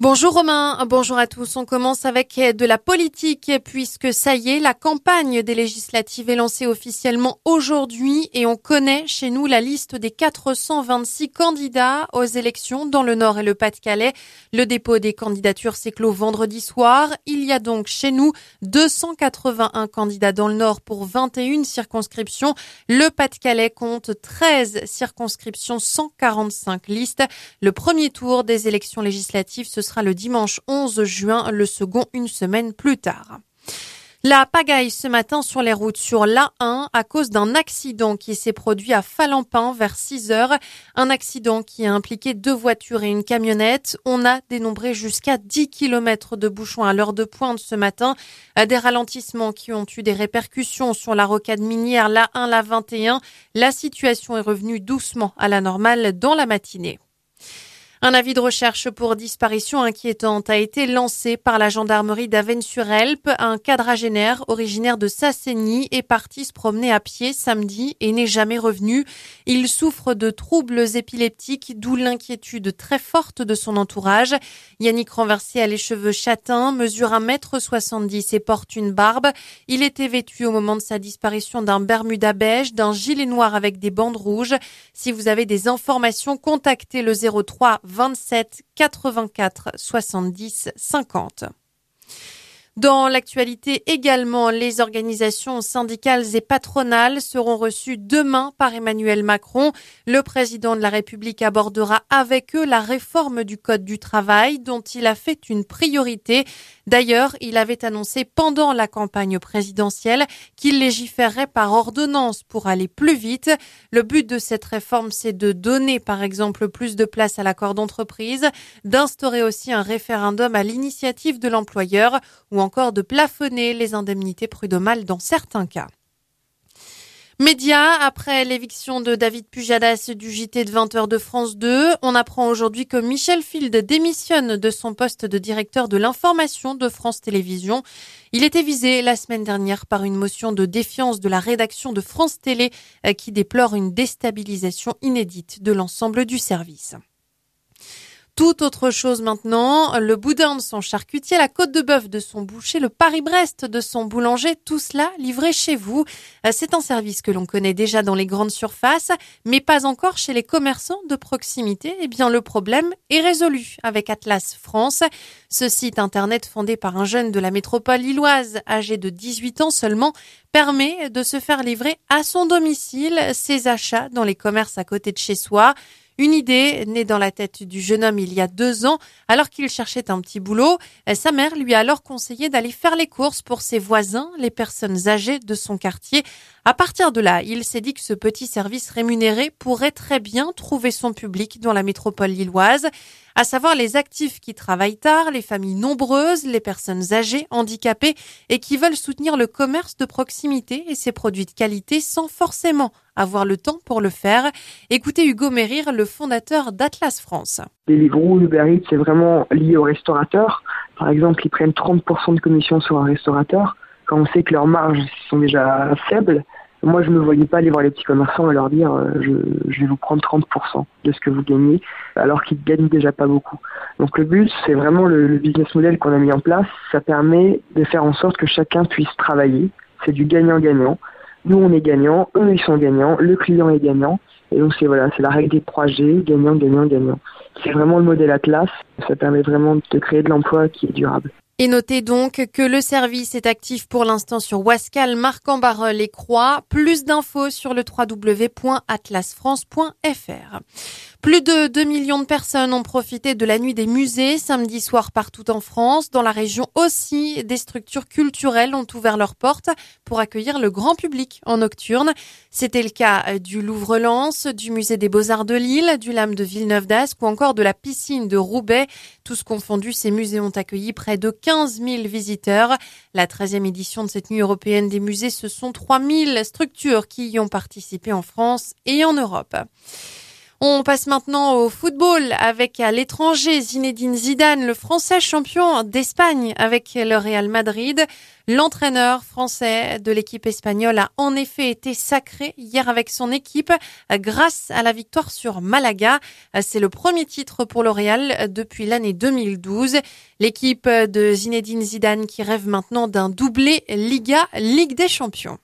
Bonjour Romain, bonjour à tous. On commence avec de la politique puisque ça y est, la campagne des législatives est lancée officiellement aujourd'hui et on connaît chez nous la liste des 426 candidats aux élections dans le Nord et le Pas-de-Calais. Le dépôt des candidatures s'est clos vendredi soir. Il y a donc chez nous 281 candidats dans le Nord pour 21 circonscriptions. Le Pas-de-Calais compte 13 circonscriptions, 145 listes. Le premier tour des élections législatives, ce sera le dimanche 11 juin, le second une semaine plus tard. La pagaille ce matin sur les routes sur l'A1 à cause d'un accident qui s'est produit à Falampin vers 6 heures. Un accident qui a impliqué 2 voitures et une camionnette. On a dénombré jusqu'à 10 km de bouchons à l'heure de pointe ce matin. Des ralentissements qui ont eu des répercussions sur la rocade minière, l'A1, la 21. La situation est revenue doucement à la normale dans la matinée. Un avis de recherche pour disparition inquiétante a été lancé par la gendarmerie d'Avesnes-sur-Helpe. Un quadragénaire originaire de Sassenny est parti se promener à pied samedi et n'est jamais revenu. Il souffre de troubles épileptiques, d'où l'inquiétude très forte de son entourage. Yannick Renversé a les cheveux châtains, mesure 1m70 et porte une barbe. Il était vêtu au moment de sa disparition d'un bermuda beige, d'un gilet noir avec des bandes rouges. Si vous avez des informations, contactez le 03 27 84 70 50. Dans l'actualité également, les organisations syndicales et patronales seront reçues demain par Emmanuel Macron. Le président de la République abordera avec eux la réforme du Code du travail dont il a fait une priorité. D'ailleurs, il avait annoncé pendant la campagne présidentielle qu'il légiférerait par ordonnance pour aller plus vite. Le but de cette réforme, c'est de donner par exemple plus de place à l'accord d'entreprise, d'instaurer aussi un référendum à l'initiative de l'employeur ou encore de plafonner les indemnités prud'homales dans certains cas. Médias, après l'éviction de David Pujadas du JT de 20h de France 2, on apprend aujourd'hui que Michel Field démissionne de son poste de directeur de l'information de France Télévisions. Il était visé la semaine dernière par une motion de défiance de la rédaction de France Télé qui déplore une déstabilisation inédite de l'ensemble du service. Tout autre chose maintenant, le boudin de son charcutier, la côte de bœuf de son boucher, le Paris-Brest de son boulanger, tout cela livré chez vous. C'est un service que l'on connaît déjà dans les grandes surfaces, mais pas encore chez les commerçants de proximité. Eh bien, le problème est résolu avec Atlas France. Ce site internet fondé par un jeune de la métropole lilloise, âgé de 18 ans seulement, permet de se faire livrer à son domicile ses achats dans les commerces à côté de chez soi. Une idée née dans la tête du jeune homme il y a 2 ans, alors qu'il cherchait un petit boulot. Sa mère lui a alors conseillé d'aller faire les courses pour ses voisins, les personnes âgées de son quartier. À partir de là, il s'est dit que ce petit service rémunéré pourrait très bien trouver son public dans la métropole lilloise, à savoir les actifs qui travaillent tard, les familles nombreuses, les personnes âgées, handicapées et qui veulent soutenir le commerce de proximité et ses produits de qualité sans forcément avoir le temps pour le faire. Écoutez Hugo Mérir, le fondateur d'Atlas France. Deliveroo, Uber Eats, c'est vraiment lié aux restaurateurs. Par exemple, ils prennent 30% de commission sur un restaurateur. Quand on sait que leurs marges sont déjà faibles, moi, je ne me voyais pas aller voir les petits commerçants et leur dire je vais vous prendre 30% de ce que vous gagnez, alors qu'ils gagnent déjà pas beaucoup. Donc le but, c'est vraiment le business model qu'on a mis en place. Ça permet de faire en sorte que chacun puisse travailler. C'est du gagnant-gagnant. Nous, on est gagnants, eux, ils sont gagnants, le client est gagnant. Et donc, c'est la règle des 3G, gagnant, gagnant, gagnant. C'est vraiment le modèle Atlas. Ça permet vraiment de créer de l'emploi qui est durable. Et notez donc que le service est actif pour l'instant sur Wascal, Marc-en-Barœul et Croix. Plus d'infos sur le www.atlasfrance.fr. Plus de 2 millions de personnes ont profité de la nuit des musées samedi soir partout en France. Dans la région aussi, des structures culturelles ont ouvert leurs portes pour accueillir le grand public en nocturne. C'était le cas du Louvre-Lens, du musée des Beaux-Arts de Lille, du Lame de Villeneuve-d'Ascq ou encore de la piscine de Roubaix. Tous confondus, ces musées ont accueilli près de 15 000 visiteurs. La 13e édition de cette nuit européenne des musées, ce sont 3 000 structures qui y ont participé en France et en Europe. On passe maintenant au football avec à l'étranger Zinedine Zidane, le Français champion d'Espagne avec le Real Madrid. L'entraîneur français de l'équipe espagnole a en effet été sacré hier avec son équipe grâce à la victoire sur Malaga. C'est le premier titre pour le Real depuis l'année 2012. L'équipe de Zinedine Zidane qui rêve maintenant d'un doublé Liga, Ligue des Champions.